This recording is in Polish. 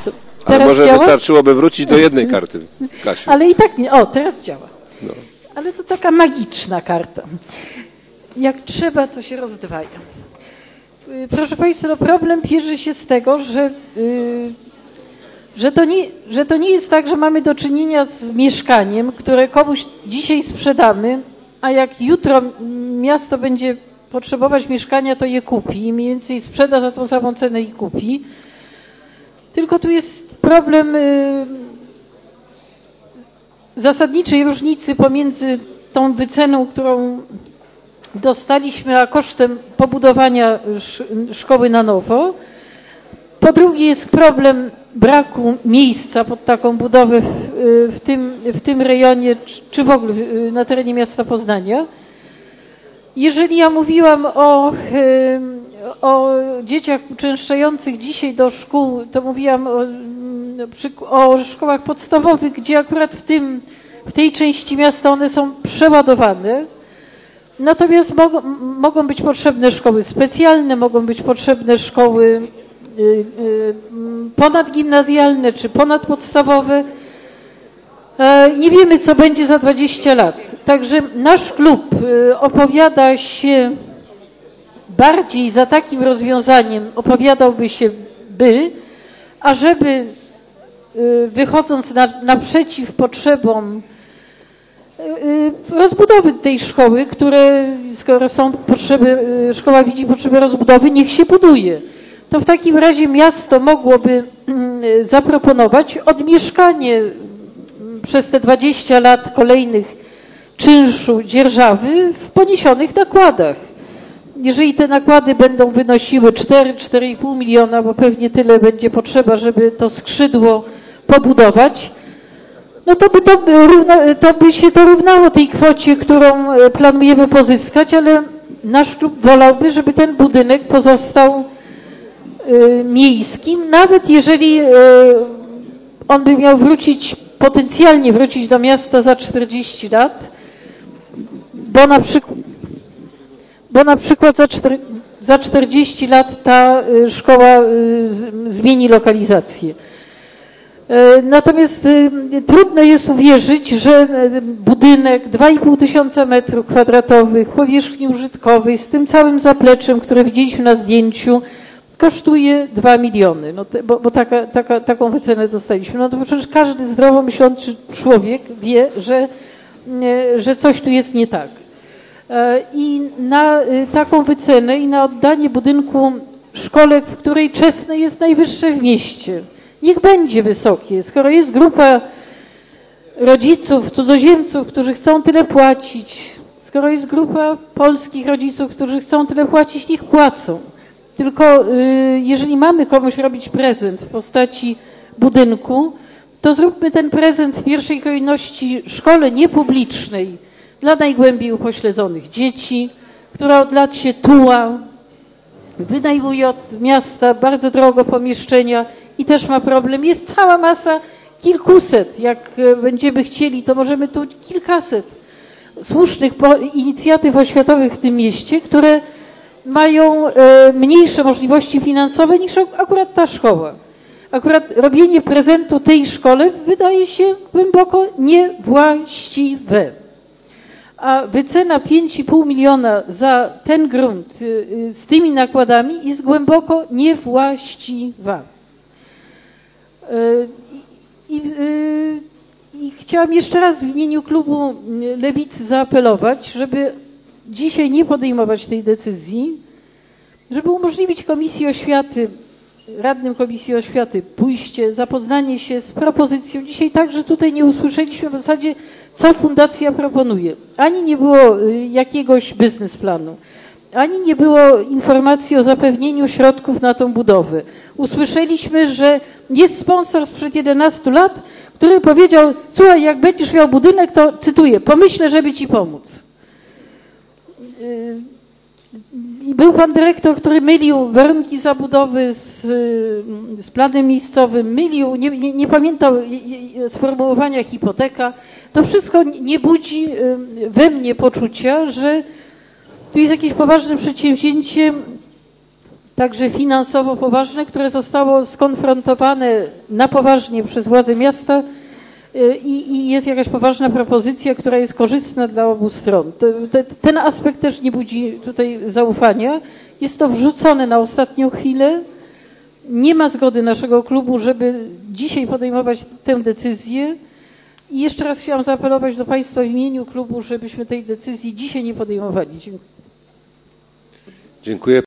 Ale może działa? Wystarczyłoby wrócić do jednej karty, Kasiu. Ale i tak nie. O, teraz działa. No. Ale to taka magiczna karta. Jak trzeba, to się rozdwaja. Proszę Państwa, no problem bierze się z tego, że to nie jest tak, że mamy do czynienia z mieszkaniem, które komuś dzisiaj sprzedamy, a jak jutro miasto będzie potrzebować mieszkania, to je kupi i mniej więcej sprzeda za tą samą cenę i kupi. Tylko tu jest problem zasadniczej różnicy pomiędzy tą wyceną, którą dostaliśmy, a kosztem pobudowania szkoły na nowo. Po drugie jest problem braku miejsca pod taką budowę w tym rejonie, czy w ogóle na terenie miasta Poznania. Jeżeli ja mówiłam o dzieciach uczęszczających dzisiaj do szkół, to mówiłam o szkołach podstawowych, gdzie akurat w tej części miasta one są przeładowane. Natomiast mogą być potrzebne szkoły specjalne, mogą być potrzebne szkoły ponadgimnazjalne czy ponadpodstawowe. Nie wiemy, co będzie za 20 lat. Także nasz klub opowiada się bardziej za takim rozwiązaniem, opowiadałby się, ażeby wychodząc naprzeciw potrzebom rozbudowy tej szkoły, które skoro są potrzeby, szkoła widzi potrzeby rozbudowy, niech się buduje. To w takim razie miasto mogłoby zaproponować odmieszkanie przez te 20 lat kolejnych czynszu dzierżawy w poniesionych nakładach. Jeżeli te nakłady będą wynosiły 4,5 miliona, bo pewnie tyle będzie potrzeba, żeby to skrzydło pobudować, no to by się to równało tej kwocie, którą planujemy pozyskać, ale nasz klub wolałby, żeby ten budynek pozostał miejskim, nawet jeżeli on by miał potencjalnie wrócić do miasta za 40 lat, bo na przykład za 40 lat ta szkoła zmieni lokalizację. Natomiast trudno jest uwierzyć, że budynek 2,5 tysiąca metrów kwadratowych, powierzchni użytkowej, z tym całym zapleczem, które widzieliśmy na zdjęciu, kosztuje 2 miliony, no bo taką wycenę dostaliśmy. No to przecież każdy zdrowo myślący człowiek wie, że coś tu jest nie tak. I na taką wycenę i na oddanie budynku szkole, w której czesne jest najwyższe w mieście, niech będzie wysokie. Skoro jest grupa rodziców, cudzoziemców, którzy chcą tyle płacić, skoro jest grupa polskich rodziców, którzy chcą tyle płacić, niech płacą. Tylko jeżeli mamy komuś robić prezent w postaci budynku, to zróbmy ten prezent w pierwszej kolejności szkole niepublicznej dla najgłębiej upośledzonych dzieci, która od lat się tuła, wynajmuje od miasta bardzo drogo pomieszczenia i też ma problem. Jest cała masa, kilkuset, jak będziemy chcieli, to możemy tu kilkaset słusznych inicjatyw oświatowych w tym mieście, które mają mniejsze możliwości finansowe niż akurat ta szkoła. Akurat robienie prezentu tej szkole wydaje się głęboko niewłaściwe. A wycena 5,5 miliona za ten grunt z tymi nakładami jest głęboko niewłaściwa. I chciałam jeszcze raz w imieniu klubu Lewicy zaapelować, żeby dzisiaj nie podejmować tej decyzji, żeby umożliwić Komisji Oświaty, radnym Komisji Oświaty pójście, zapoznanie się z propozycją. Dzisiaj także tutaj nie usłyszeliśmy w zasadzie, co fundacja proponuje. Ani nie było jakiegoś biznesplanu, ani nie było informacji o zapewnieniu środków na tą budowę. Usłyszeliśmy, że jest sponsor sprzed 11 lat, który powiedział: słuchaj, jak będziesz miał budynek, to cytuję, pomyślę, żeby ci pomóc. I był pan dyrektor, który mylił warunki zabudowy z planem miejscowym, mylił, nie pamiętał sformułowania hipoteka. To wszystko nie budzi we mnie poczucia, że tu jest jakieś poważne przedsięwzięcie także finansowo poważne, które zostało skonfrontowane na poważnie przez władze miasta i jest jakaś poważna propozycja, która jest korzystna dla obu stron. Ten aspekt też nie budzi tutaj zaufania. Jest to wrzucone na ostatnią chwilę. Nie ma zgody naszego klubu, żeby dzisiaj podejmować tę decyzję. I jeszcze raz chciałam zaapelować do Państwa w imieniu klubu, żebyśmy tej decyzji dzisiaj nie podejmowali. Dziękuję. Dziękuję.